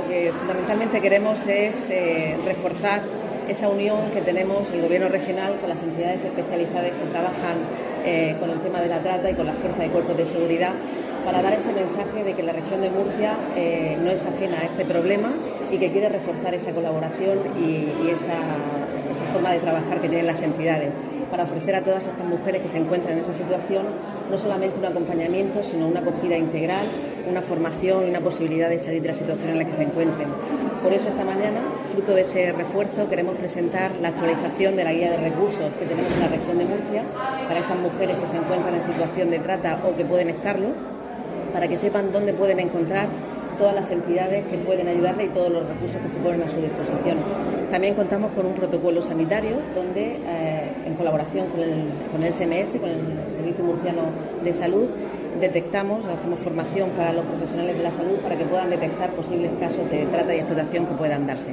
lo que fundamentalmente queremos es reforzar esa unión que tenemos el Gobierno regional con las entidades especializadas que trabajan con el tema de la trata y con la fuerza de cuerpos de seguridad, para dar ese mensaje de que la región de Murcia no es ajena a este problema y que quiere reforzar esa colaboración y esa forma de trabajar que tienen las entidades, para ofrecer a todas estas mujeres que se encuentran en esa situación no solamente un acompañamiento, sino una acogida integral, una formación y una posibilidad de salir de la situación en la que se encuentren. Por eso esta mañana, fruto de ese refuerzo, queremos presentar la actualización de la guía de recursos que tenemos en la región de Murcia para estas mujeres que se encuentran en situación de trata o que pueden estarlo, para que sepan dónde pueden encontrar todas las entidades que pueden ayudarle y todos los recursos que se ponen a su disposición. También contamos con un protocolo sanitario donde, en colaboración con el SMS, con el Servicio Murciano de Salud, hacemos formación para los profesionales de la salud para que puedan detectar posibles casos de trata y explotación que puedan darse.